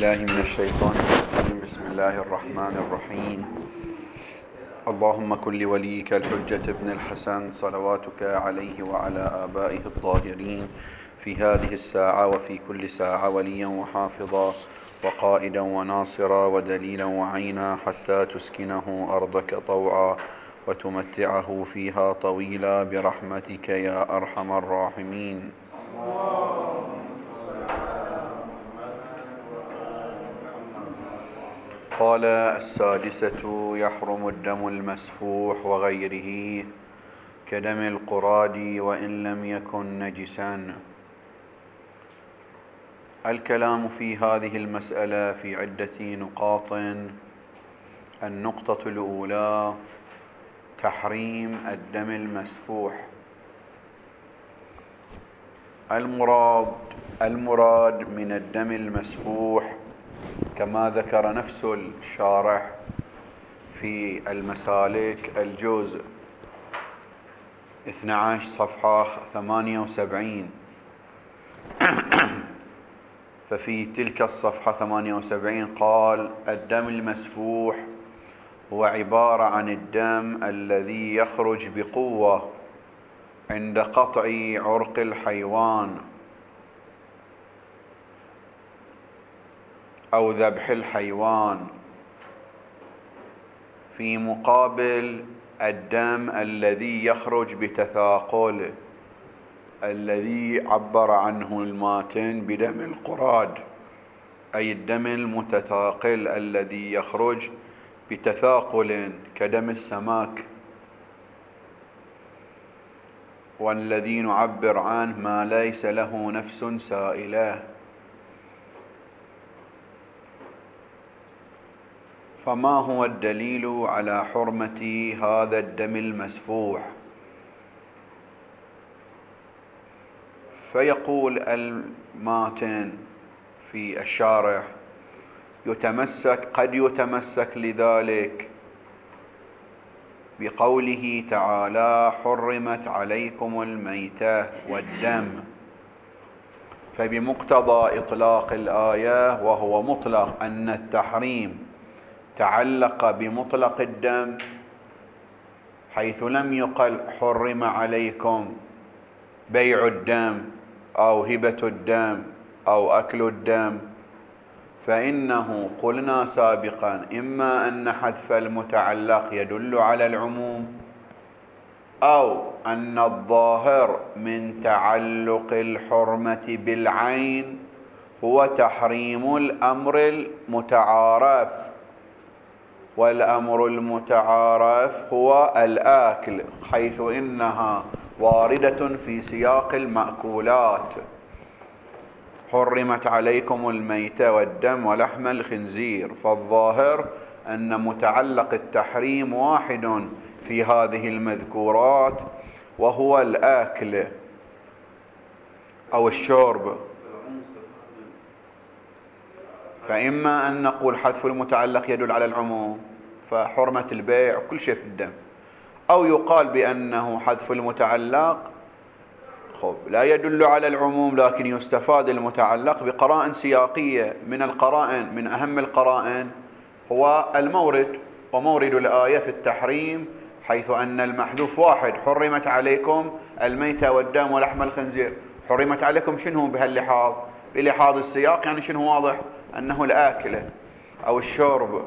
بالله من الشيطان الرجيم. بسم الله الرحمن الرحيم. اللهم كن لوليك الحجة ابن الحسن صلواتك عليه وعلى آبائه الطاهرين في هذه الساعة وفي كل ساعة وليا وحافظا وقائدا وناصرا ودليلا وعينا حتى تسكنه أرضك طوعا وتمتعه فيها طويلا برحمتك يا أرحم الراحمين. قال السادسة: يحرم الدم المسفوح وغيره كدم القراد وإن لم يكن نجسا. الكلام في هذه المسألة في عدة نقاط. النقطة الأولى: تحريم الدم المسفوح. المراد من الدم المسفوح كما ذكر نفس الشارح في المسالك الجزء 12 صفحة 78 ففي تلك الصفحة 78 قال: الدم المسفوح هو عبارة عن الدم الذي يخرج بقوة عند قطع عرق الحيوان أو ذبح الحيوان، في مقابل الدم الذي يخرج بتثاقل الذي عبر عنه الماتن بدم القراد، أي الدم المتثاقل الذي يخرج بتثاقل كدم السمك، والذي نعبر عنه ما ليس له نفس سائلة. فما هو الدليل على حرمة هذا الدم المسفوح؟ فيقول الماتن في الشارح: قد يتمسك لذلك بقوله تعالى: حرمت عليكم الميتة والدم، فبمقتضى إطلاق الآية وهو مطلق أن التحريم تعلق بمطلق الدم، حيث لم يقل حرم عليكم بيع الدم أو هبة الدم أو أكل الدم، فإنه قلنا سابقا إما أن حذف المتعلق يدل على العموم، أو أن الظاهر من تعلق الحرمة بالعين هو تحريم الأمر المتعارف، والأمر المتعارف هو الآكل، حيث إنها واردة في سياق المأكولات: حرمت عليكم الميتة والدم ولحم الخنزير. فالظاهر أن متعلق التحريم واحد في هذه المذكورات وهو الآكل أو الشرب. فإما أن نقول حذف المتعلق يدل على العموم فحرمة البيع كل شيء في الدم، أو يقال بأنه حذف المتعلق لا يدل على العموم لكن يستفاد المتعلق بقرائن سياقية. من القرائن، من أهم القرائن هو المورد، ومورد الآية في التحريم حيث أن المحذوف واحد: حرمت عليكم الميتة والدم ولحم الخنزير. حرمت عليكم شنو بهاللحاظ؟ بلحاظ السياق يعني شنو واضح؟ أنه الآكلة أو الشرب.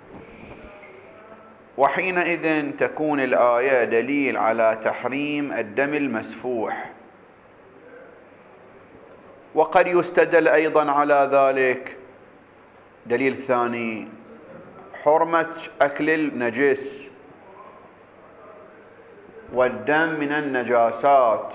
وحينئذ تكون الآية دليل على تحريم الدم المسفوح. وقد يستدل أيضا على ذلك دليل ثاني: حرمة أكل النجس، والدم من النجاسات،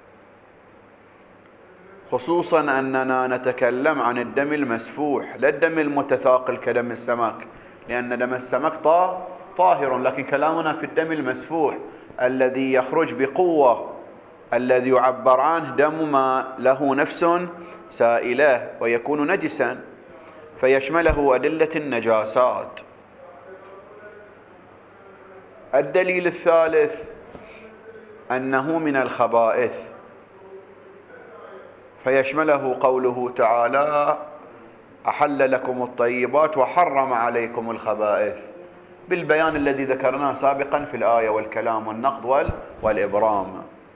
خصوصا أننا نتكلم عن الدم المسفوح لا الدم المتثاقل كدم السمك، لأن دم السمك طاهر، لكن كلامنا في الدم المسفوح الذي يخرج بقوة، الذي يعبر عنه دم ما له نفس سائلة ويكون نجسا، فيشمله أدلة النجاسات. الدليل الثالث أنه من الخبائث، فيشمله قوله تعالى: أحل لكم الطيبات وحرم عليكم الخبائث، بالبيان الذي ذكرناه سابقا في الآية والكلام والنقد والإبرام.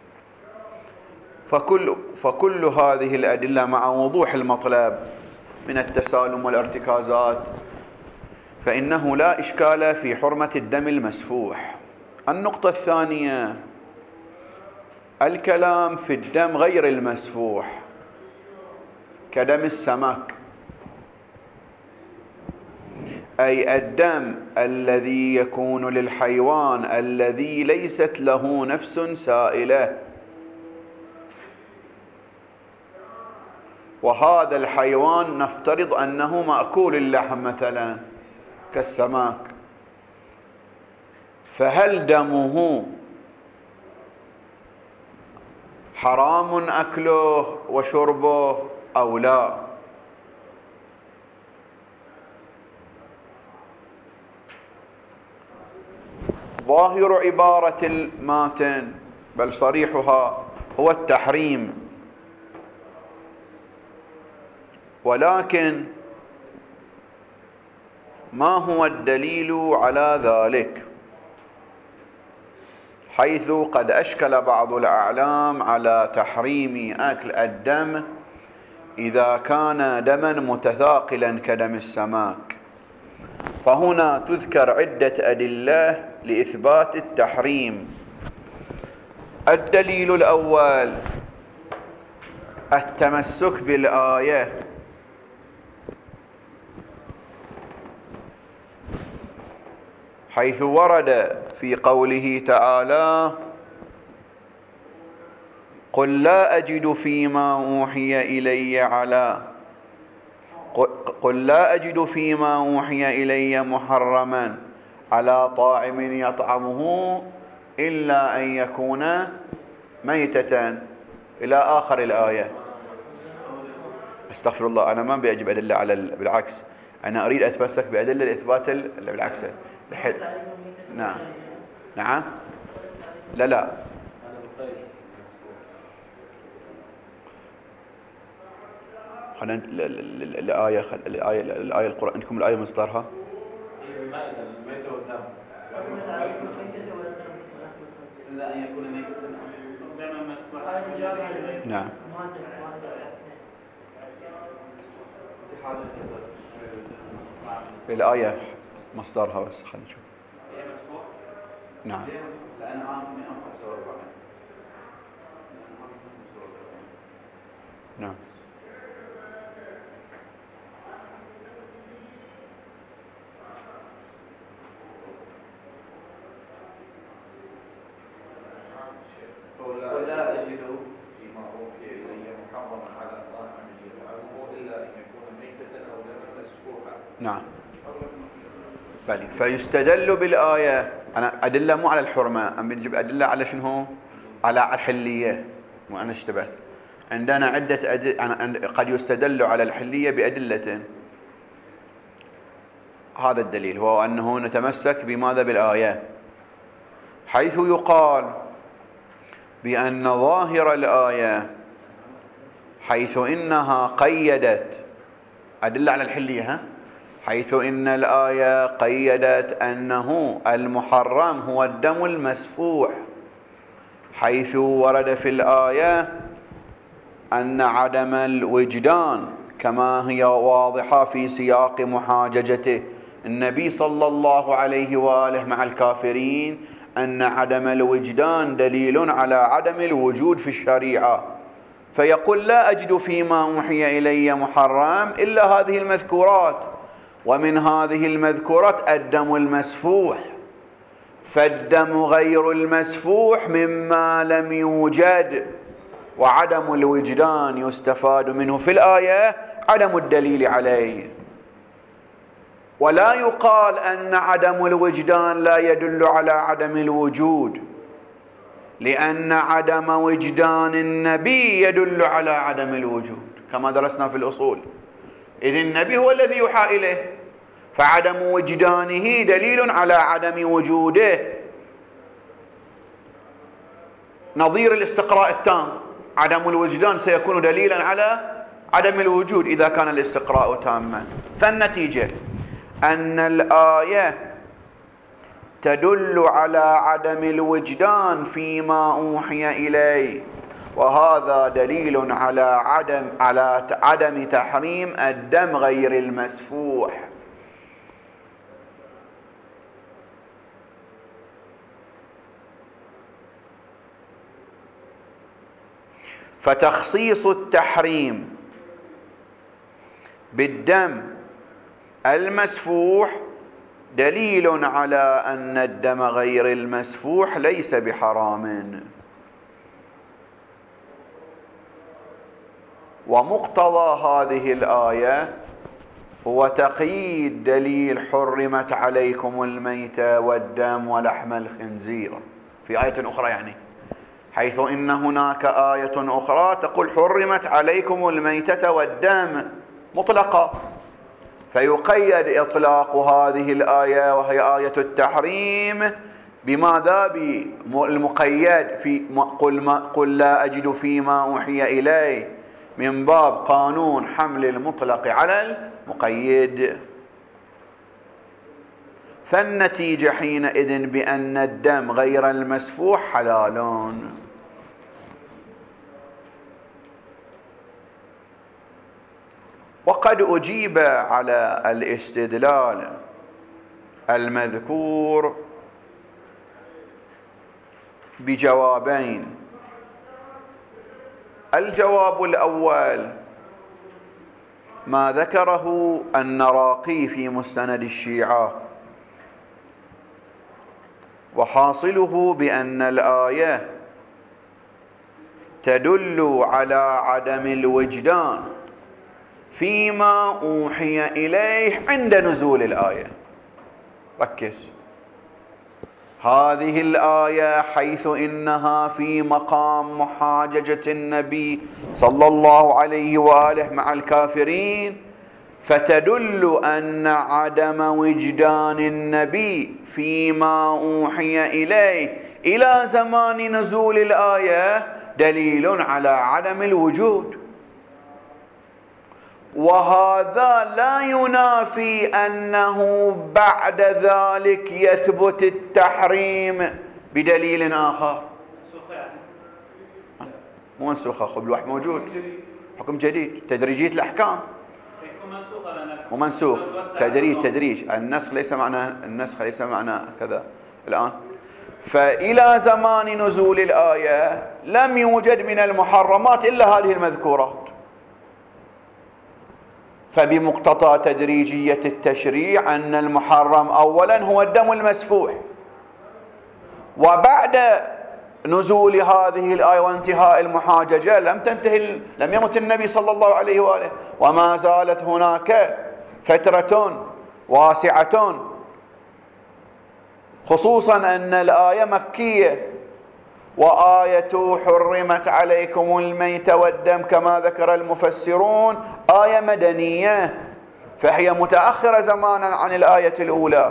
فكل هذه الأدلة مع وضوح المطلب من التسالم والارتكازات فإنه لا إشكال في حرمة الدم المسفوح. النقطة الثانية، الكلام في الدم غير المسفوح كدم السمك، أي الدم الذي يكون للحيوان الذي ليست له نفس سائلة، وهذا الحيوان نفترض أنه مأكول اللحم مثلا كالسمك، فهل دمه حرام أكله وشربه أو لا؟ ظاهر عبارة الماتن بل صريحها هو التحريم، ولكن ما هو الدليل على ذلك؟ حيث قد أشكل بعض الأعلام على تحريم أكل الدم إذا كان دما متثاقلا كدم السمك. فهنا تذكر عدة أدلة لإثبات التحريم. الدليل الأول التمسك بالآية، حيث ورد في قوله تعالى: قل لا أجد فيما أوحي إلي محرما على طاعم يطعمه إلا أن يكون ميتة إلى آخر الآية. استغفر الله، أنا ما بأجيب أدلة على بالعكس، أنا أريد أتمسك بأدلة الإثبات بالعكس. نعم لا خلينا الآية القرآن عندكم الآية مصدرها الميتة والدم إلا أن يكون ميتة. نعم الآية مصدرها بس خلينا نشوف. نعم لأن نعم ولا أجد فيما أوحي إلي محرما على طاعم يطعمه إلا أن يكون ميتة أو دما مسفوحا. نعم بلي. فيستدل بالآية، أنا أدلة مو على الحرمة، أم بنجيب أدلة على شنو؟ على الحلية. وأنا اشتبهت، عندنا عدة قد يستدل على الحلية بأدلة. هذا الدليل هو أنه نتمسك بماذا؟ بالآية، حيث يقال بأن ظاهر الآية حيث إنها قيدت أدلة على الحلية، حيث إن الآية قيدت أنه المحرم هو الدم المسفوح، حيث ورد في الآية أن عدم الوجدان كما هي واضحة في سياق محاججته النبي صلى الله عليه وآله مع الكافرين، أن عدم الوجدان دليل على عدم الوجود في الشريعة، فيقول لا أجد فيما أوحي إلي محرم إلا هذه المذكورات، ومن هذه المذكورات الدم المسفوح، فالدم غير المسفوح مما لم يوجد، وعدم الوجدان يستفاد منه في الآية عدم الدليل عليه. ولا يقال أن عدم الوجدان لا يدل على عدم الوجود، لأن عدم وجدان النبي يدل على عدم الوجود كما درسنا في الأصول، إذ النبي هو الذي يوحى إليه، فعدم وجدانه دليل على عدم وجوده، نظير الاستقراء التام. عدم الوجدان سيكون دليلا على عدم الوجود إذا كان الاستقراء تاما. فالنتيجة أن الآية تدل على عدم الوجدان فيما أوحي إليه، وهذا دليل على عدم تحريم الدم غير المسفوح. فتخصيص التحريم بالدم المسفوح دليل على أن الدم غير المسفوح ليس بحرام. ومقتضى هذه الآية هو تقييد دليل حرمت عليكم الميتة والدم ولحم الخنزير في آية أخرى، يعني حيث إن هناك آية أخرى تقول حرمت عليكم الميتة والدم مطلقة، فيقيد إطلاق هذه الآية وهي آية التحريم بماذا؟ بالمقيد في قل لا أجد فيما أوحي إليه، من باب قانون حمل المطلق على المقيد. فالنتيجة حينئذ بأن الدم غير المسفوح حلال. وقد أجيب على الاستدلال المذكور بجوابين. الجواب الأول ما ذكره النراقي في مسند الشيعة، وحاصله بأن الآية تدل على عدم الوجدان فيما أوحي إليه عند نزول الآية. ركز، هذه الآية حيث إنها في مقام محاججة النبي صلى الله عليه وآله مع الكافرين، فتدل أن عدم وجدان النبي فيما أوحي إليه إلى زمان نزول الآية دليل على عدم الوجود. وهذا لا ينافي أنه بعد ذلك يثبت التحريم بدليل آخر. مو منسوخة، خب الوحي موجود، حكم جديد، تدريجية الأحكام ومنسوخ. تدريج النسخ ليس معنى كذا الآن. فإلى زمان نزول الآية لم يوجد من المحرمات إلا هذه المذكورات، فبمقتضى تدريجية التشريع أن المحرم أولا هو الدم المسفوح، وبعد نزول هذه الآية وانتهاء المحاججة لم يمت النبي صلى الله عليه وآله، وما زالت هناك فترة واسعة، خصوصا أن الآية مكية، وآية حرمت عليكم الميت والدم كما ذكر المفسرون آية مدنية، فهي متأخرة زمانا عن الآية الأولى.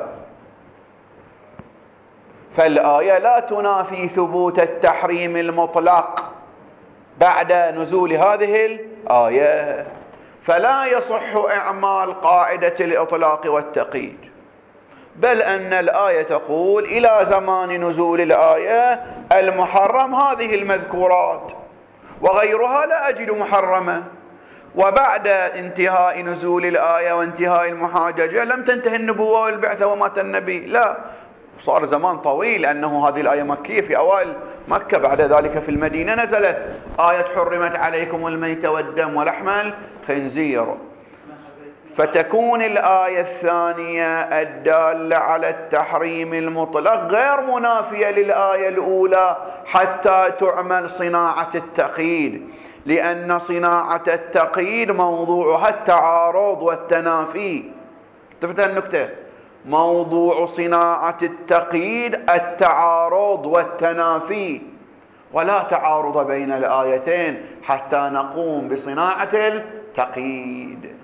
فالآية لا تنافي ثبوت التحريم المطلق بعد نزول هذه الآية، فلا يصح إعمال قاعدة الإطلاق والتقييد، بل أن الآية تقول إلى زمان نزول الآية المحرم هذه المذكورات، وغيرها لا أجد محرما. وبعد انتهاء نزول الآية وانتهاء المحاججة لم تنتهي النبوة والبعثة ومات النبي، لا، صار زمان طويل، أنه هذه الآية مكية في أوائل مكة، بعد ذلك في المدينة نزلت آية حرمت عليكم الميت والدم ولحم الخنزير. فتكون الآية الثانية الدالة على التحريم المطلق غير منافية للآية الأولى حتى تعمل صناعة التقييد، لأن صناعة التقييد موضوعها التعارض والتنافي. تفهم النكتة؟ موضوع صناعة التقييد التعارض والتنافي، ولا تعارض بين الآيتين حتى نقوم بصناعة التقييد.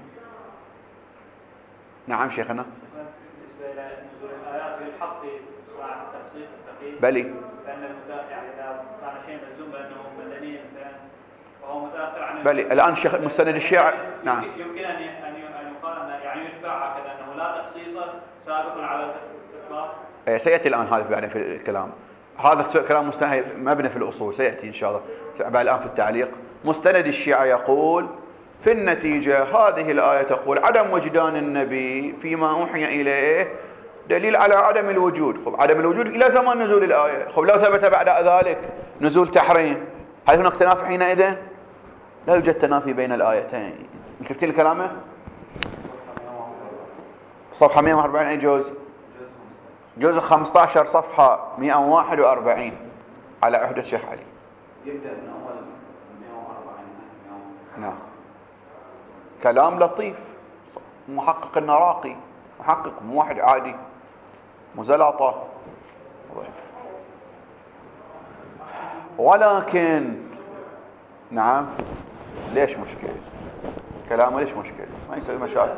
نعم شيخنا. بالنسبة إلى نزول الآيات يلحق في صناعة التقييد. بلي. لأن يعني إذا كان شيء ملزوم بأنه مدني مثلا وهو متاثر عن بل الان مستند الشيعة نعم يمكن ان يقال ان يعني يتبع هكذا انه لا تخصيص سابق على الاطلاق. سياتي الان هذا يعني في الكلام، هذا كلام مبني في الاصول، سياتي ان شاء الله الان في التعليق. مستند الشيعة يقول في النتيجة هذه الآية تقول عدم وجدان النبي فيما أوحي إليه دليل على عدم الوجود. خب عدم الوجود إلى زمان نزول الآية. خب لو ثبت بعد ذلك نزول تحريم، هل هناك تنافي حينئذ؟ لا يوجد تنافي بين الآيتين. شفتين الكلام؟ صفحة 141 أي جزء؟ جزء 15 صفحة 141 على عهدة الشيخ علي. يبدأ من أول 140. نعم كلام لطيف، محقق النراقي، محقق مو واحد عادي مزلطة. ولكن نعم ليش مشكلة كلامه؟ ليش مشكلة؟ ما يسوي مشاكل.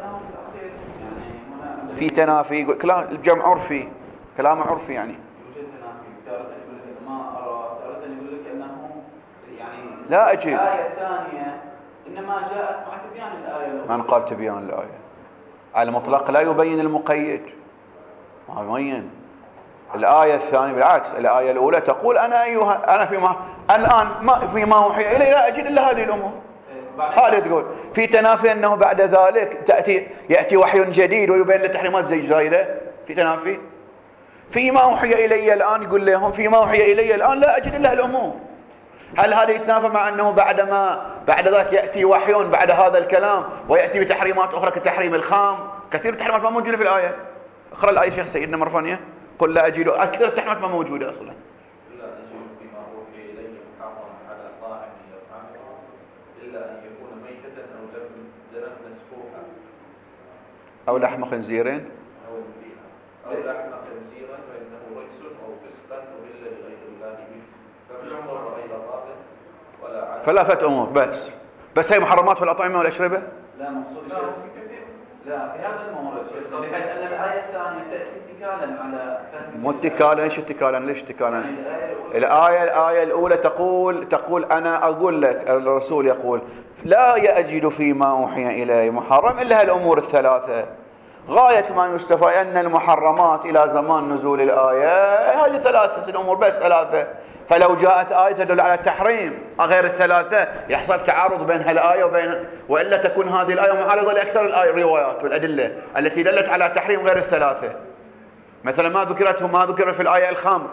في تنافي، كلام الجمع عرفي، كلام عرفي يعني. يوجد تنافي، تارة يقول لك ما أرى، تارة يقول لك أنه يعني لا أجيب. الآية الثانية إنما جاءت مع تبيان الآية الأولى. من قال تبيان الآية؟ على المطلق لا يبين المقيد، ما يبين. الآية الثانية بالعكس، الآية الأولى تقول أنا فيما الآن ما فيما أوحي إلي لا أجد إلا هذه الأمور. هذا تقول في تنافي أنه بعد ذلك يأتي وحي جديد ويبين للتحريمات زي جايدة، في تنافي. فيما أوحي إلي الآن يقول لهم فيما أوحي إلي الآن لا أجد إلا الأمور. هل هذا يتنافى مع أنه بعد ذلك يأتي وحي بعد هذا الكلام ويأتي بتحريمات أخرى كتحريم الخام؟ كثير التحريمات ما موجودة في الآية. اقرأ الآية شيخ سيدنا مرفانية. قل لا أجد، أكثر التحريمات ما موجودة أصلا. لا أجد فيما أوحي إلي محرما على طاعم يطعمه إلا أن يكون ميتة أو دما مسفوحا أو لحم خنزير أو لحم خنزيرا فإنه رجس أو فسقا أهل لغير الله به فمن اضطر غير باغ ولا عاد. ثلاثة أمور بس هي محرمات في الأطعمة والأشربة؟ لا مقصود لا في هذا المورد بحيث أن الآية الثانية تأتي اتكالا على فهم. مو اتكالا. ليش اتكالا؟ الآية الأولى تقول أنا أقول لك، الرسول يقول لا يجد فيما أوحي إليه محرم إلا هالأمور الثلاثة. غاية ما يستفى أن المحرمات إلى زمان نزول الآية هذه ثلاثة الأمور، بس ثلاثة. فلو جاءت آية تدل على التحريم غير الثلاثة يحصل تعارض بين هالآية وإلا تكون هذه الآية معارضة لأكثر الروايات والأدلة التي دلت على تحريم غير الثلاثة. مثلا ما ذكر في الآية الخمر،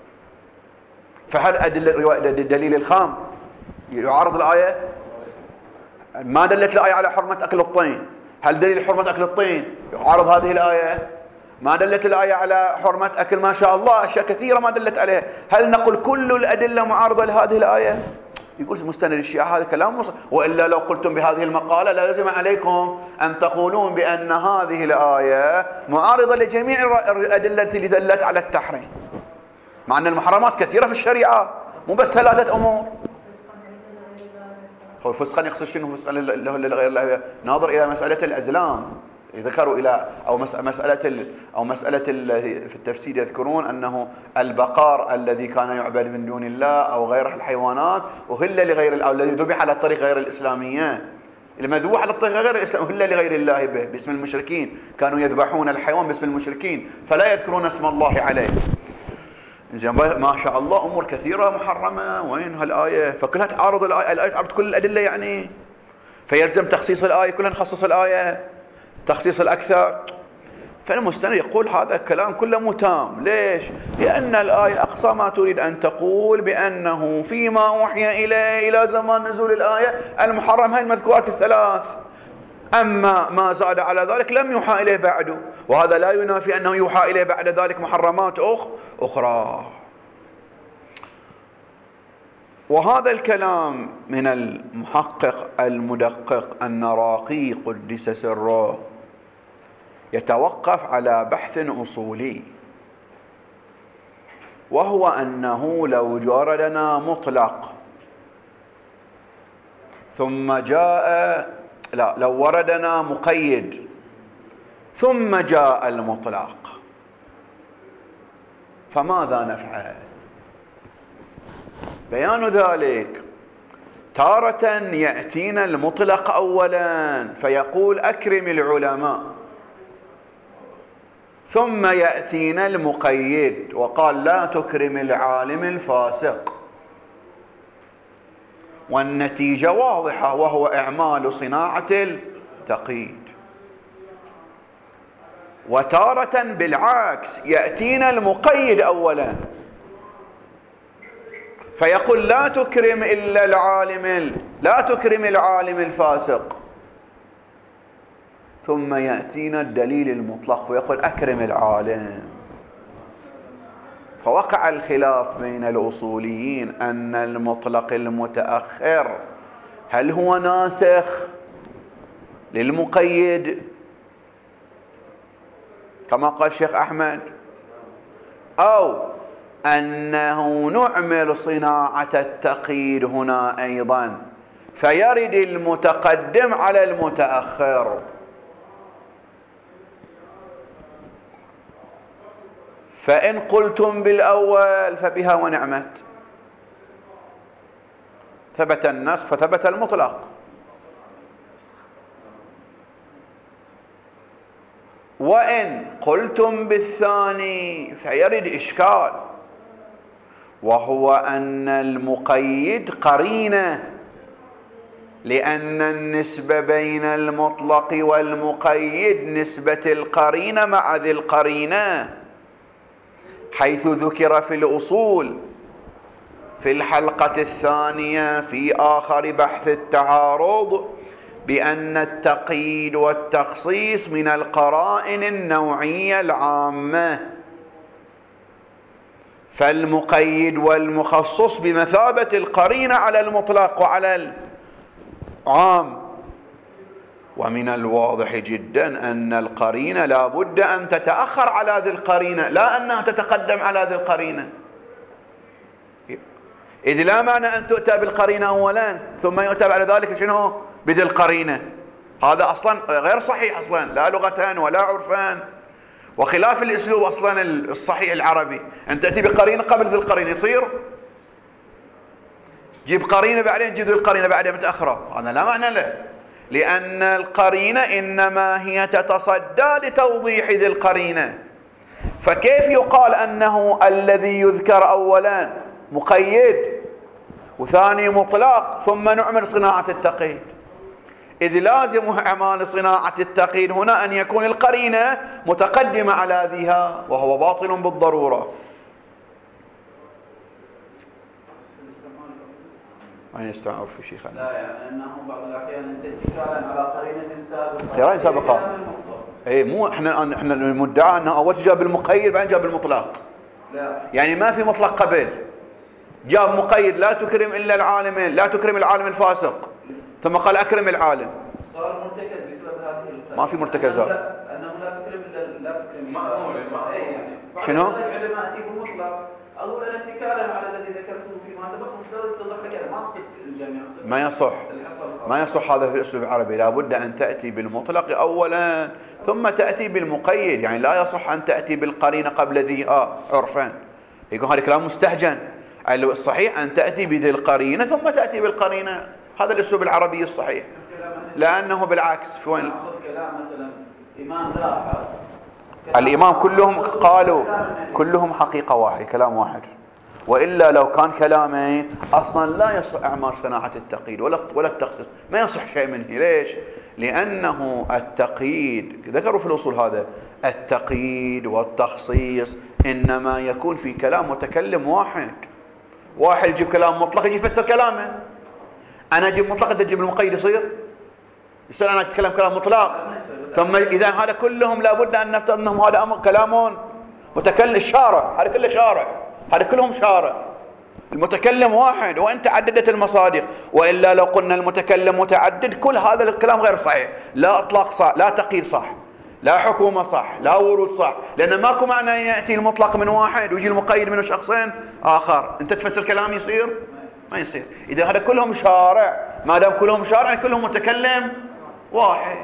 فهل دليل الخمر يعارض الآية؟ ما دلت الآية على حرمة أكل الطين، هل دليل حرمة أكل الطين يعارض هذه الآية؟ ما دلت الآية على حرمة أكل ما شاء الله أشياء كثيرة ما دلت عليه، هل نقول كل الأدلة معارضة لهذه الآية؟ يقول مستند الشيعة هذا كلام وإلا لو قلتم بهذه المقالة لازم عليكم أن تقولون بأن هذه الآية معارضة لجميع الأدلة التي دلت على التحريم، مع أن المحرمات كثيرة في الشريعة مو بس ثلاثة أمور. فسقا يقصد شنو فسقا له لغير الله؟ ناظر إلى مسألة الأزلام، ذكروا إلى مسألة في التفسير يذكرون أنه البقر الذي كان يعبد من دون الله أو غير الحيوانات أهل لغير، أو الذي ذبح على الطريق غير الإسلامية، المذبوح على الطريق غير الإسلام أهل لغير الله به باسم المشركين، كانوا يذبحون الحيوان باسم المشركين فلا يذكرون اسم الله عليه. ما شاء الله أمور كثيرة محرمة، وين هالآية؟ فكلها تعارض الآية تعارض كل الأدلة يعني، فيلزم تخصيص الآية كلها نخصص الآية تخصيص الأكثر. فالمستند يقول هذا الكلام كله متام. ليش؟ لأن الآية أقصى ما تريد أن تقول بأنه فيما أوحي إليه إلى زمان نزول الآية المحرم هاي المذكورات الثلاث، أما ما زاد على ذلك لم يوحى إليه بعده، وهذا لا ينافي أنه يوحى إليه بعد ذلك محرمات أخرى. وهذا الكلام من المحقق المدقق النراقي قدس سره يتوقف على بحث أصولي، وهو أنه لو وردنا مطلق ثم لو وردنا مقيد ثم جاء المطلق فماذا نفعل؟ بيان ذلك تارة يأتينا المطلق أولا فيقول أكرم العلماء، ثم يأتينا المقيد وقال لا تكرم العالم الفاسق، والنتيجة واضحة وهو إعمال صناعة التقييد. وتارة بالعكس يأتينا المقيد أولا فيقول لا تكرم إلا لا تكرم العالم الفاسق، ثم يأتينا الدليل المطلق ويقول أكرم العالم. فوقع الخلاف بين الأصوليين أن المطلق المتأخر هل هو ناسخ للمقيد كما قال الشيخ أحمد، أو أنه نعمل صناعة التقييد هنا أيضا فيرد المتقدم على المتأخر. فإن قلتم بالأول فبها ونعمت، ثبت النسخ فثبت المطلق. وإن قلتم بالثاني فيرد إشكال، وهو أن المقيد قرينة، لأن النسبة بين المطلق والمقيد نسبة القرينة مع ذي القرينة، حيث ذكر في الأصول في الحلقة الثانية في آخر بحث التعارض بأن التقييد والتخصيص من القرائن النوعية العامة، فالمقيد والمخصص بمثابة القرينة على المطلق وعلى العام. ومن الواضح جدا أن القرينة لا بد أن تتأخر على ذي القرينة، لا أنها تتقدم على ذي القرينة، إذ لا معنى أن تؤتى بالقرينة أولا ثم يؤتى بعد ذلك شنو بذي القرينة. هذا أصلا غير صحيح أصلا، لا لغة ولا عرفان، وخلاف الأسلوب أصلا الصحيح العربي. أنت تأتي بقرينة قبل ذي القرينة يصير جيب قرينة بعدين جيب ذي القرينة بعدين متأخرة، هذا لا معنى له، لأن القرينة إنما هي تتصدى لتوضيح ذي القرينة. فكيف يقال أنه الذي يذكر أولا مقيد وثاني مطلق ثم نعمل صناعة التقييد؟ إذ لازم أعمال صناعة التقييد هنا أن يكون القرينة متقدمة على ذيها، وهو باطل بالضرورة. أين يستعمل في شيخ؟ لا يعني أنه بعض الأحيان اتكالا على قرينة سابقة. قرينة سابقة. إيه مو إحنا المدعى أنه أول جاب المقيد بعدين جاب المطلق. لا. يعني ما في مطلق قبل. جاب مقيد لا تكرم إلا العالمين، لا تكرم العالم الفاسق، ثم قال أكرم العالم. صار مرتكز بسبب هذه القرينة. ما في مرتكزات. أنه لا تكرم إلا لا تكرم. يعني. شنو؟ عندما أتي بالمطلق أقول أنا اتكالا على الذي ذكرته فيما سبق مفترض تضح لك ما أقصد الجميع. ما يصح هذا في الأسلوب العربي، لا بد أن تأتي بالمطلق أولا ثم تأتي بالمقيد، يعني لا يصح أن تأتي بالقرينة قبل ذي عرفان، يقول هذا كلام مستهجن. الصحيح أن تأتي بذي القرينة ثم تأتي بالقرينة، هذا الأسلوب العربي الصحيح، لأنه بالعكس. في وين كلام مثلا إمام لاحظ الإمام كلهم قالوا كلهم حقيقة واحد، كلام واحد، وإلا لو كان كلامين أصلا لا يصح أعمال صناعة التقييد ولا التخصيص، ما يصح شيء منه. ليش؟ لأنه التقييد ذكروا في الأصول هذا التقييد والتخصيص إنما يكون في كلام متكلم واحد يجيب كلام مطلق يجي يفسر كلامه. أنا أجيب مطلق أنت تجيب المقيد يصير أنا أتكلم كلام مطلق، ثم إذا هذا كلهم لابد أن نفترض أنهم هذا كلام متكلم الشارع، هذا كله شارع، هذا كلهم شارع، المتكلم واحد وأنت عددت المصادق. وإلا لو قلنا المتكلم متعدد كل هذا الكلام غير صحيح، لا إطلاق صح، لا تقييد صح، لا حكومة صح، لا ورود صح، لأن ماكو معنى يأتي المطلق من واحد ويجي المقيد من شخصين آخر أنت تفسر كلام يصير؟ ما يصير. إذا هذا كلهم شارع، ما دام كلهم شارع يعني كلهم متكلم واحد.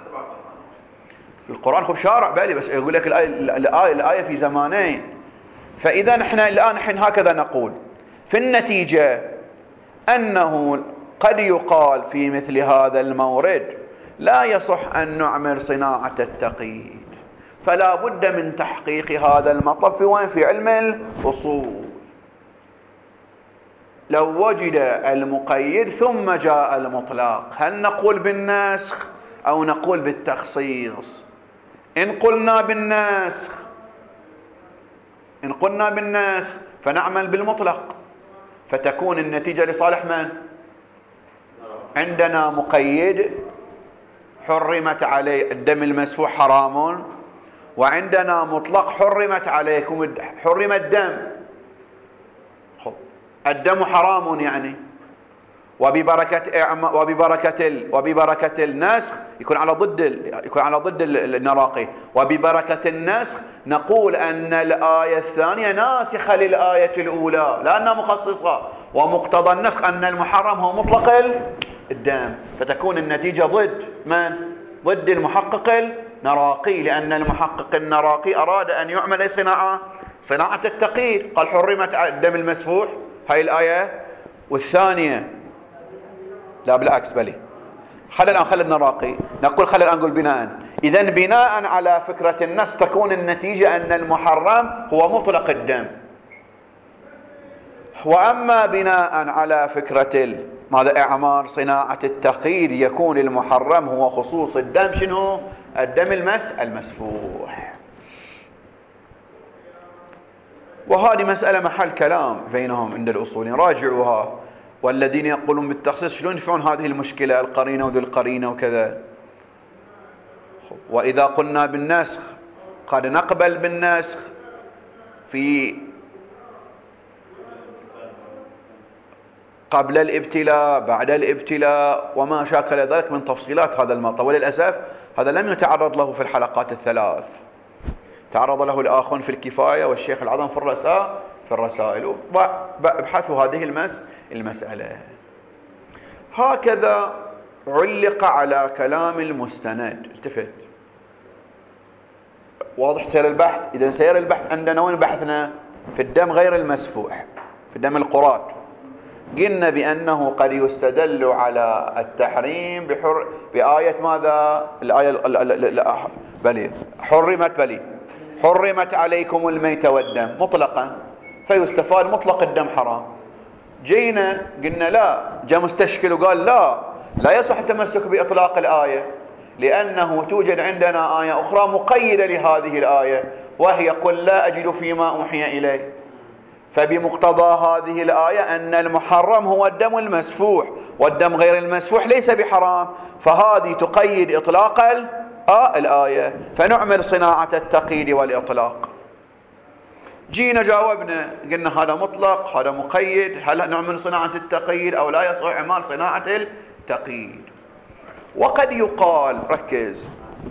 القرآن خب شارع بالي، بس يقول لك الآية في زمانين. فإذا نحن الآن هكذا نقول في النتيجة أنه قد يقال في مثل هذا المورد لا يصح أن نعمل صناعة التقييد، فلا بد من تحقيق هذا المطلب وين؟ في علم الأصول. لو وجد المقيد ثم جاء المطلق، هل نقول بالنسخ أو نقول بالتخصيص؟ إن قلنا بالنسخ فنعمل بالمطلق، فتكون النتيجة لصالح من؟ عندنا مقيد حرمت عليه الدم المسفوح حرام، وعندنا مطلق حرمت عليكم حرم الدم. الدم حرام يعني، وببركة النسخ يكون على ضد النراقي، وببركة النسخ نقول أن الآية الثانية ناسخة للآية الأولى لأنها مخصصة، ومقتضى النسخ أن المحرم هو مطلق الدم، فتكون النتيجة ضد من؟ ضد المحقق النراقي، لأن المحقق النراقي أراد أن يعمل صناعة التقييد، قال حرمت الدم المسفوح هاي الآية، والثانية لا بالعكس بلي. خلي النراقي نقول نقول بناء، إذن بناء على فكرة النص تكون النتيجة أن المحرم هو مطلق الدم، وأما بناء على فكرة ماذا إعمار صناعة التقييد يكون المحرم هو خصوص الدم. شنو؟ الدم المسفوح. وهذه مسألة محل كلام بينهم عند الأصوليين، راجعوها. والذين يقولون بالتخصيص شلون يدفعون هذه المشكلة؟ القرينة وذو القرينة وكذا. وإذا قلنا بالنسخ قد نقبل بالنسخ في قبل الابتلاء بعد الابتلاء وما شاكل ذلك من تفصيلات هذا المطلب، وللأسف هذا لم يتعرض له في الحلقات الثلاث، تعرض له الآخرون في الكفاية والشيخ العظم في الرسائل، وابحثوا هذه المسألة. هكذا علق على كلام المستند. التفت، واضح سير البحث؟ إذا سير البحث عندنا وين بحثنا؟ في الدم غير المسفوح، في الدم القرات. قلنا بأنه قد يستدل على التحريم بآية ماذا؟ الآية بلي حرمت عليكم الميت والدم مطلقا، فيستفاد مطلق الدم حرام. جينا قلنا لا، جاء مستشكل وقال لا يصح التمسك بإطلاق الآية، لأنه توجد عندنا آية أخرى مقيدة لهذه الآية، وهي قل لا أجد فيما أوحي إلي. فبمقتضى هذه الآية أن المحرم هو الدم المسفوح، والدم غير المسفوح ليس بحرام، فهذه تقيد إطلاق الآية، فنعمل صناعة التقييد والإطلاق. جينا جاوبنا قلنا هذا مطلق هذا مقيد، هل نعمل صناعة التقييد أو لا يصح إعمال صناعة التقييد؟ وقد يقال، ركز،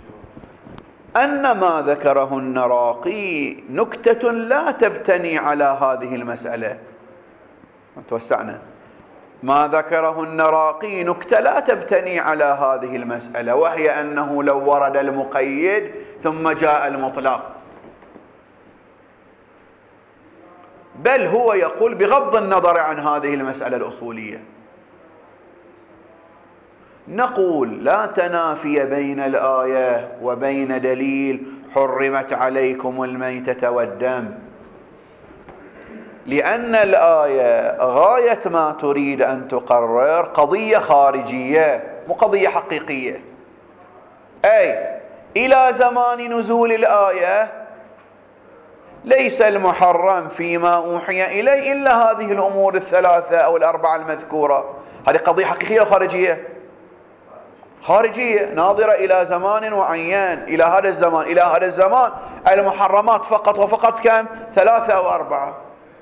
أن ما ذكره النراقي نكتة لا تبتني على هذه المسألة. توسعنا. ما ذكره النراقي نكتة لا تبتني على هذه المسألة، وهي أنه لو ورد المقيد ثم جاء المطلق، بل هو يقول بغض النظر عن هذه المسألة الأصولية، نقول لا تنافي بين الآية وبين دليل حرمت عليكم الميتة والدم، لأن الآية غاية ما تريد أن تقرر قضية خارجية مو قضية حقيقية. أي إلى زمان نزول الآية ليس المحرم فيما أوحي إليه إلا هذه الأمور الثلاثة أو الأربعة المذكورة. هذه قضية حقيقية أو خارجية؟ خارجية، ناظرة إلى زمان معين، إلى هذا الزمان المحرمات فقط وفقط كم؟ 3 أو 4.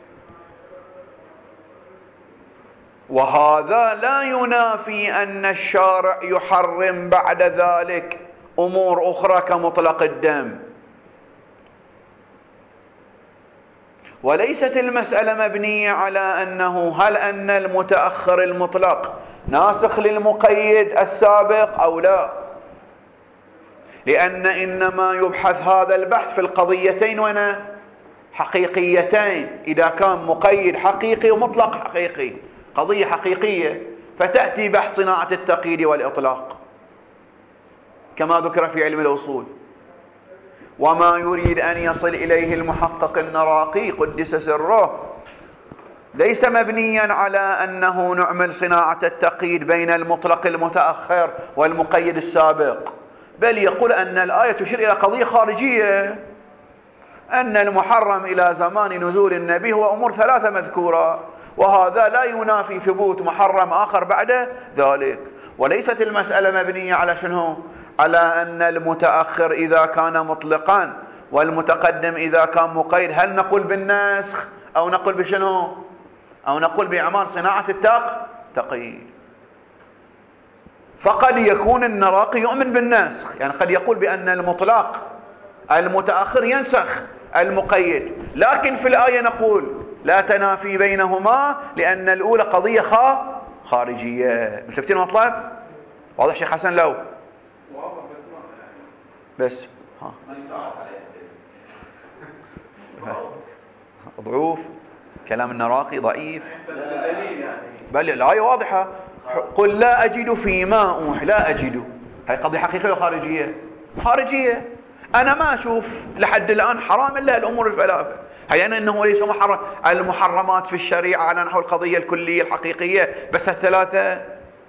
وهذا لا ينافي أن الشارع يحرم بعد ذلك أمور أخرى كمطلق الدم. وليست المسألة مبنية على أنه هل أن المتأخر المطلق ناسخ للمقيد السابق أو لا، لأن إنما يبحث هذا البحث في القضيتين وين حقيقيتين، إذا كان مقيد حقيقي ومطلق حقيقي، قضية حقيقية، فتأتي بحث صناعة التقييد والإطلاق كما ذكر في علم الأصول. وما يريد أن يصل إليه المحقق النراقي قدس سره ليس مبنيا على أنه نعمل صناعة التقييد بين المطلق المتأخر والمقيد السابق، بل يقول أن الآية تشير إلى قضية خارجية، أن المحرم إلى زمان نزول النبي هو أمور ثلاثة مذكورة، وهذا لا ينافي ثبوت محرم آخر بعد ذلك. وليست المسألة مبنية على شنو؟ على أن المتأخر إذا كان مطلقا والمتقدم إذا كان مقيد، هل نقول بالنسخ أو نقول بشنو؟ أو نقول بإعمال صناعة التقييد. فقد يكون النراقي يؤمن بالنسخ، يعني قد يقول بأن المطلق المتأخر ينسخ المقيد، لكن في الآية نقول لا تنافي بينهما لأن الأولى قضية خارجية. شفتين المطلب؟ واضح شيخ حسن؟ لو واضح بس ضعوف كلام النراقي ضعيف، بل الآية واضحة. قل لا أجد فيما أوحي، لا أجد، هي قضية حقيقية وخارجية؟ خارجية. أنا ما أشوف لحد الآن حرام إلا الأمور الثلاثة، هي أنه ليس محرم. المحرمات في الشريعة على نحو القضية الكلية الحقيقية بس الثلاثة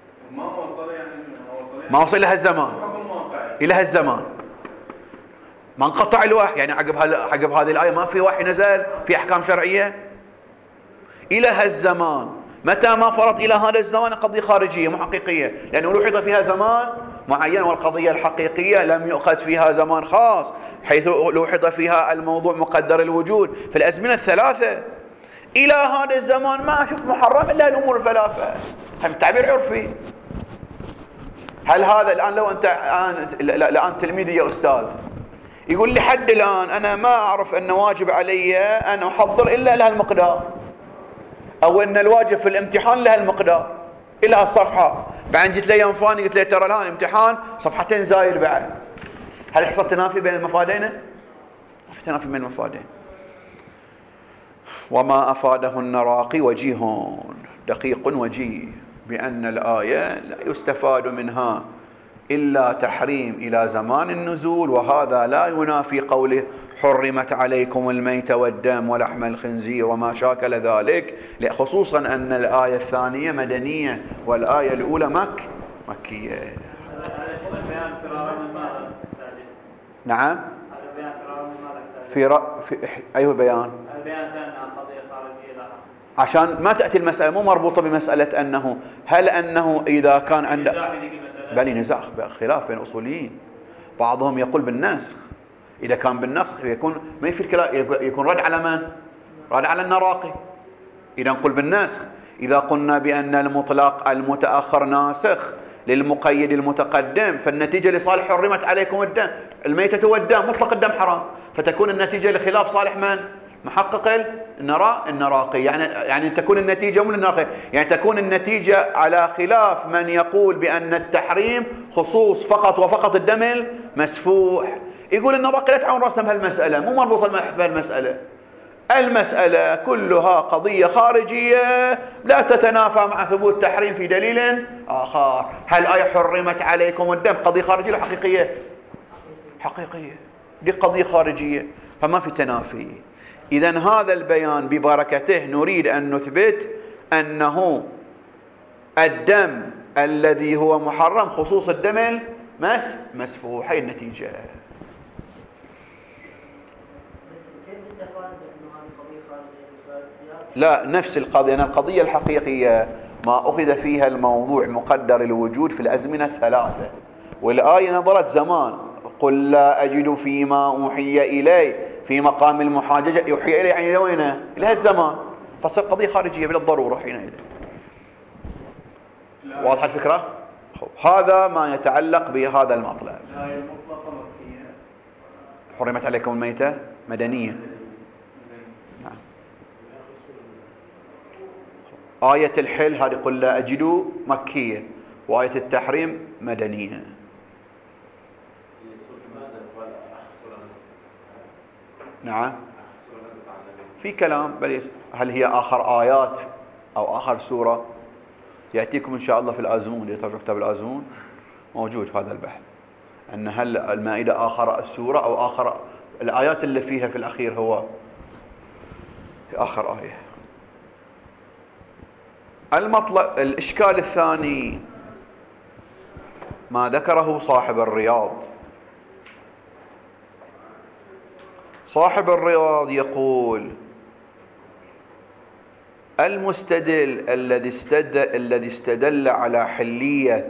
ما وصل لها الزمان، إلى الزمان ما انقطع الوحي، يعني عقب هذه الآية ما في وحي نزل في أحكام شرعية إلى الزمان. متى ما فرط إلى هذا الزمان قضية خارجية مو حقيقية، لأنه لوحظ فيها زمان معين، والقضية الحقيقية لم يؤخذ فيها زمان خاص حيث لوحظ فيها الموضوع مقدر الوجود في الأزمنة الثلاثة. إلى هذا الزمان ما أشوف محرم إلا الأمور الثلاثة، هم تعبير عرفي. هل هذا الآن لو أنت الآن تلميذي يا أستاذ يقول لي حد الآن أنا ما أعرف أن واجب علي أن أحضر إلا لها المقدار، أو أن الواجب في الامتحان لها المقدار إلها الصفحة، بعدين جيت لي يوم ثاني قلت لي ترى الآن الامتحان صفحتين زايد بعد، هل حصل تنافي بين المفادين؟ ما في تنافي بين المفادين. وما أفاده النراقي وجيه دقيق وجيه بأن الآية لا يستفاد منها إلا تحريم إلى زمان النزول، وهذا لا ينافي قوله حرمت عليكم الميت والدم ولحم الخنزير وما شاكل ذلك، خصوصا أن الآية الثانية مدنية والآية الأولى مكية. نعم في أي بيان؟ عشان ما تأتي المسألة مو مربوطة بمسألة أنه هل أنه إذا كان عند بل نزاع خلاف بين أصوليين، بعضهم يقول بالنسخ، إذا كان بالنسخ يكون ما يفيد كلام، يكون رد على من؟ رد على النراقي. إذا نقول بالنسخ إذا قلنا بأن المطلق المتأخر ناسخ للمقيد المتقدم، فالنتيجة لصالح حرمت عليكم الدم، الميتة والدم مطلق الدم حرام، فتكون النتيجة لخلاف صالح من؟ محقق النراقي. يعني تكون النتيجة من النراقي، يعني تكون النتيجة على خلاف من يقول بأن التحريم خصوص فقط وفقط الدم المسفوح. يقول النراقي لا تعاون راسنا بهالمسألة، مو مربوطة بهالمسألة، المسألة كلها قضية خارجية لا تتنافى مع ثبوت تحريم في دليل آخر. هل آية حرمت عليكم الدم قضية خارجية ولا حقيقية؟ حقيقية، دي قضية خارجية فما في تنافي. إذن هذا البيان ببركته نريد أن نثبت أنه الدم الذي هو محرم خصوص الدم المسفوح. هي النتيجة. لا، نفس القضية، أن القضية الحقيقية ما أخذ فيها الموضوع مقدر الوجود في الأزمنة الثلاثة، والآية نظرت زمان. قل لا أجد فيما أوحي إلي في مقام المحاججة، يوحي إلي يعني لوينه؟ إلى الزمان، فتصير قضية خارجية بالضرورة حينئذ. واضح الفكرة؟ هذا ما يتعلق بهذا المطلب. حرمت عليكم الميتة مدنية. نعم. آية الحل هذه قل لا أجد مكية، وآية التحريم مدنية. نعم في كلام، بل هل هي آخر آيات أو آخر سورة؟ يأتيكم إن شاء الله في الآزمون، إذا ترجع كتاب الآزمون موجود في هذا البحث، أن هل المائدة آخر السورة أو آخر الآيات اللي فيها في الأخير هو في آخر آية. الإشكال الثاني ما ذكره صاحب الرياض. صاحب الرياض يقول المستدل الذي استدل على حلية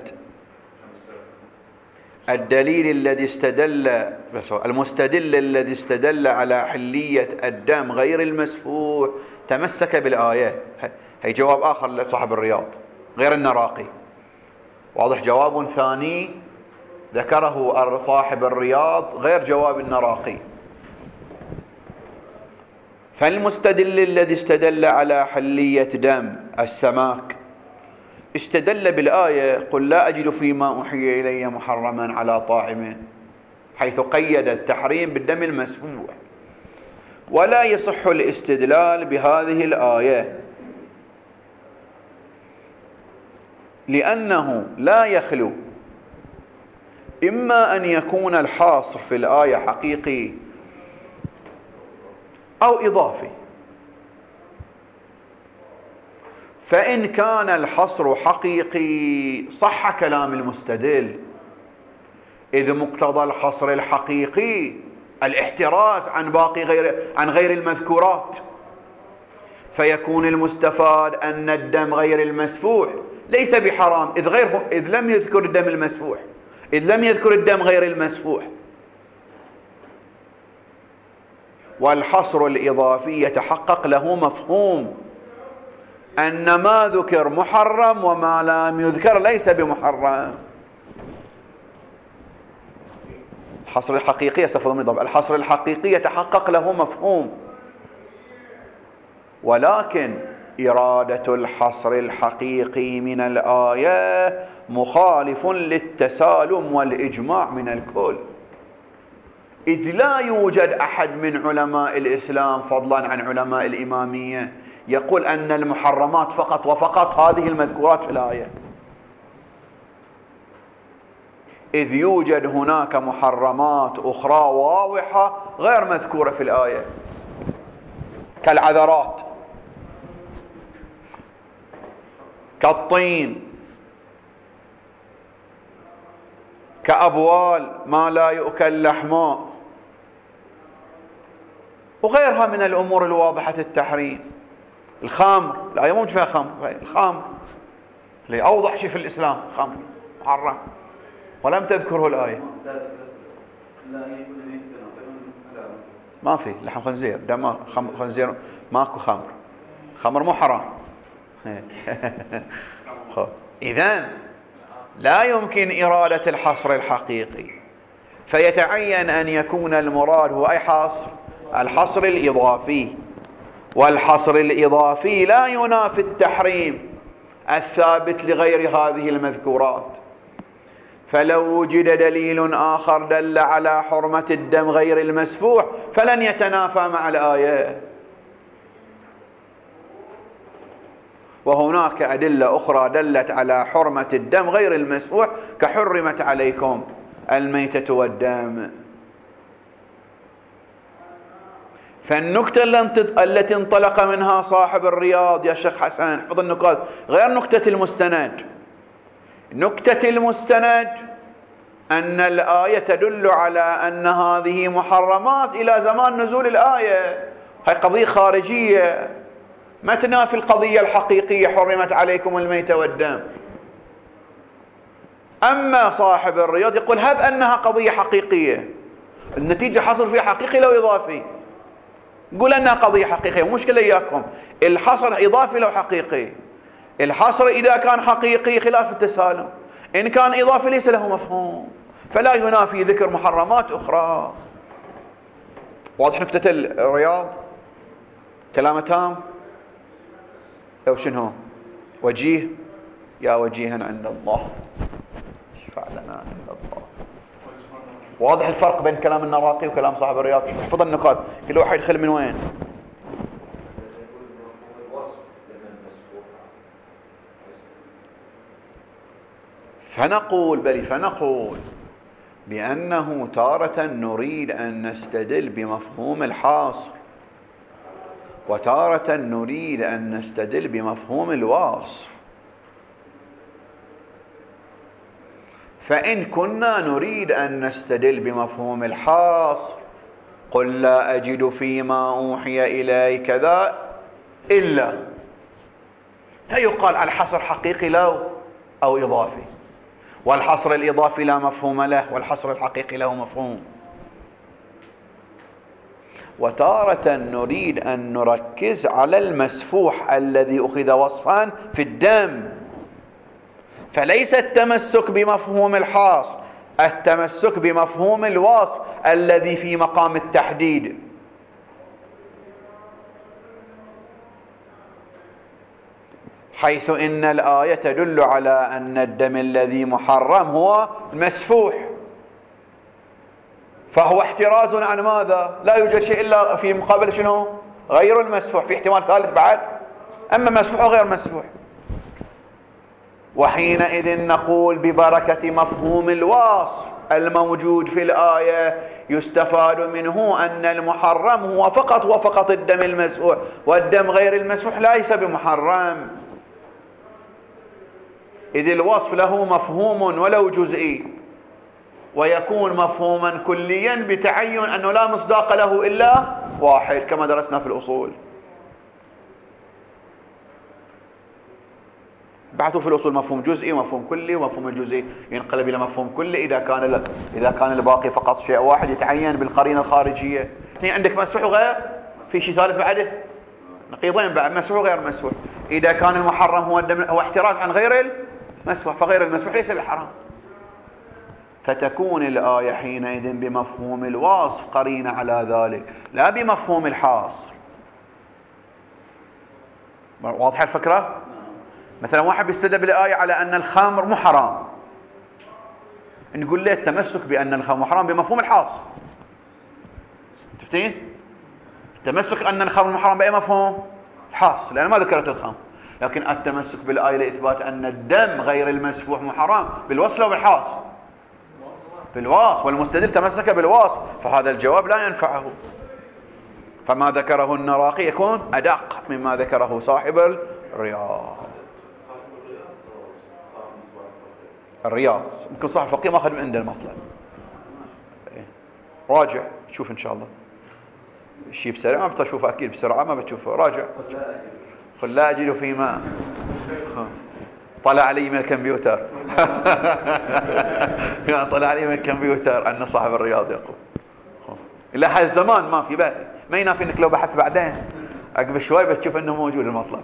المستدل الذي استدل على حلية الدم غير المسفوح تمسك بالآية. هي جواب آخر لصاحب الرياض غير النراقي، واضح؟ جواب ثاني ذكره صاحب الرياض غير جواب النراقي. فالمستدل الذي استدل على حلية دم السماك استدل بالآية قل لا أجد فيما أوحي إلي محرما على طاعم، حيث قيد التحريم بالدم المسفوح، ولا يصح الاستدلال بهذه الآية لأنه لا يخلو إما أن يكون الحاصر في الآية حقيقي أو إضافي. فإن كان الحصر حقيقي صح كلام المستدل، إذ مقتضى الحصر الحقيقي الاحتراز عن غير المذكورات، فيكون المستفاد أن الدم غير المسفوح ليس بحرام إذ لم يذكر الدم المسفوح، إذ لم يذكر الدم غير المسفوح. والحصر الإضافي يتحقق له مفهوم أن ما ذكر محرم وما لم يذكر ليس بمحرم. الحصر الحقيقي الحصر الحقيقي يتحقق له مفهوم، ولكن إرادة الحصر الحقيقي من الآية مخالف للتسالم والإجماع من الكل، إذ لا يوجد أحد من علماء الإسلام فضلا عن علماء الإمامية يقول أن المحرمات فقط وفقط هذه المذكورات في الآية، إذ يوجد هناك محرمات أخرى واضحة غير مذكورة في الآية كالعذرات، كالطين، كأبوال ما لا يؤكل لحمه، وغيرها من الأمور الواضحة التحريم. الخمر، الآية مو فيها خمر، الخمر اللي أوضح شيء في الإسلام خمر محرم ولم تذكره الآية. ما في لحم خنزير، دم خنزير ماكو خمر مو حرام. إذن لا يمكن إرادة الحصر الحقيقي، فيتعين أن يكون المراد هو أي حصر؟ الحصر الإضافي، والحصر الإضافي لا ينافي التحريم الثابت لغير هذه المذكورات. فلو وجد دليل آخر دل على حرمة الدم غير المسفوح فلن يتنافى مع الآية. وهناك أدلة أخرى دلت على حرمة الدم غير المسفوح كحرمت عليكم الميتة والدم. فالنكتة التي انطلق منها صاحب الرياض يا شيخ حسن، احفظ النقاط، غير نكتة المستند. نكتة المستند أن الآية تدل على أن هذه محرمات إلى زمان نزول الآية، هي قضية خارجية ما تنافي القضية الحقيقية حرمت عليكم الميتة والدم. أما صاحب الرياض يقول هب أنها قضية حقيقية، النتيجة حصر فيها حقيقي لو إضافي، قول أنها قضية حقيقية، مشكلة إياكم الحصر إضافي لو حقيقي. الحصر إذا كان حقيقي خلاف التسالم، إن كان إضافي ليس له مفهوم، فلا ينافي ذكر محرمات أخرى. واضح نكتة الرياض؟ كلام تام؟ أو شنو؟ وجيه يا وجيها عند الله اشفع لنا عند الله. واضح الفرق بين كلام النراقي وكلام صاحب الرياض؟ احفظ النقاط، كل واحد يدخل من وين؟ فنقول بأنه تارة نريد أن نستدل بمفهوم الحاصر، وتارة نريد أن نستدل بمفهوم الوصف. فإن كنا نريد أن نستدل بمفهوم الحاصر قل لا أجد فيما أوحي إلي كذا إلا، فيقال الحصر حقيقي له أو إضافي، والحصر الإضافي لا مفهوم له، والحصر الحقيقي له مفهوم. وتارة نريد أن نركز على المسفوح الذي أخذ وصفا في الدم، فليس التمسك بمفهوم الحاصر، التمسك بمفهوم الوصف الذي في مقام التحديد. حيث إن الآية تدل على أن الدم الذي محرم هو المسفوح، فهو احتراز عن ماذا؟ لا يوجد شيء إلا في مقابل شنو؟ غير المسفوح. في احتمال ثالث بعد، أما مسفوح وغير مسفوح. وحينئذ نقول ببركة مفهوم الوصف الموجود في الآية يستفاد منه أن المحرم هو فقط وفقط الدم المسفوح، والدم غير المسفوح ليس بمحرم، إذ الوصف له مفهوم ولو جزئي، ويكون مفهوما كليا بتعين أنه لا مصداق له إلا واحد كما درسنا في الأصول. بعثوا في الأصول مفهوم جزئي ومفهوم كلي، ومفهوم الجزئي ينقلب إلى مفهوم كلي إذا كان الباقي فقط شيء واحد يتعين بالقرينة الخارجية. هنا عندك مسفوح وغير، في شيء ثالث بعده، نقيضين بعد، مسفوح وغير مسفوح. إذا كان المحرم هو احتراز عن غير المسفوح، فغير المسفوح ليس بحرام، فتكون الآية حينئذ بمفهوم الوصف قرينة على ذلك، لا بمفهوم الحاصر. واضحة الفكرة؟ مثلا واحد بيستدل بالآية على أن الخمر مو حرام، نقول له التمسك بأن الخمر حرام بمفهوم الحاصر. تفتين؟ التمسك أن الخمر حرام بأي مفهوم؟ الحاصر، لأن ما ذكرت الخمر. لكن التمسك بالآية لإثبات أن الدم غير المسفوح مو حرام بالوصف أو بالحاصر؟ بالوصف، والمستدل تمسك بالوصف، فهذا الجواب لا ينفعه. فما ذكره النراقي يكون أدق مما ذكره صاحب الرياض. يمكن صاحب الفقيه ما أخذ من عنده المطلب. راجع شوف إن شاء الله الشيء بسرعة، ما بتشوفه أكيد بسرعة، ما بتشوفه. راجع قل لا أجد فيما طلع علي من الكمبيوتر طلع علي من الكمبيوتر أن صاحب الرياض يقول إلى حد الزمان ما في بالي، ما ينافي أنك لو بحث بعدين عقب شوي بتشوف أنه موجود المطلب.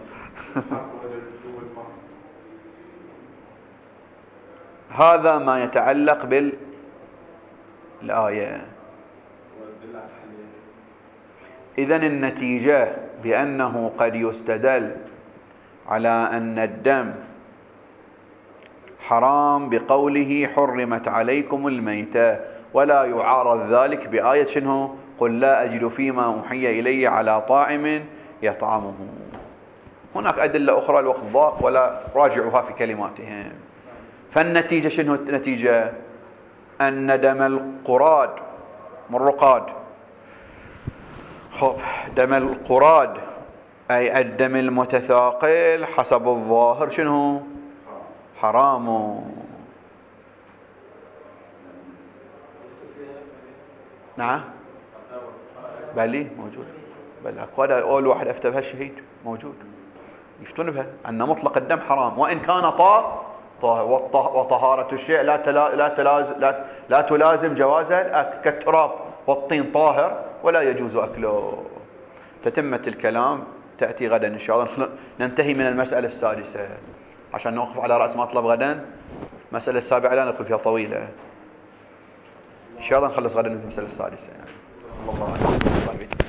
هذا ما يتعلق بالآية. إذن النتيجة بأنه قد يستدل على أن الدم حرام بقوله حرمت عليكم الميتة، ولا يعارض ذلك بآية شنو؟ قل لا أجد فيما أوحي إلي على طاعم يطعمه. هناك أدلة أخرى الوقت ضاق ولا راجعوها في كلماتهم. فالنتيجة شنو النتيجة؟ أن دم القراد مرقاد، دم القراد أي الدم المتثاقل حسب الظاهر شنو؟ حرام. نعم بلي موجود، بل أقوال أول واحد أفتى بها الشهيد موجود، يفتون بها أن مطلق الدم حرام، وإن كان وطهارة الشيء لا تلازم جواز الأكل، كالتراب والطين طاهر ولا يجوز أكله. تتمة الكلام تأتي غدا إن شاء الله. ننتهي من المسألة السادسة عشان نوقف على رأس مطلب غدا. المسألة السابعة لا ندخل فيها طويلة إن شاء الله، نخلص غدا المسألة السادسة يعني. صلى الله عليه وسلم.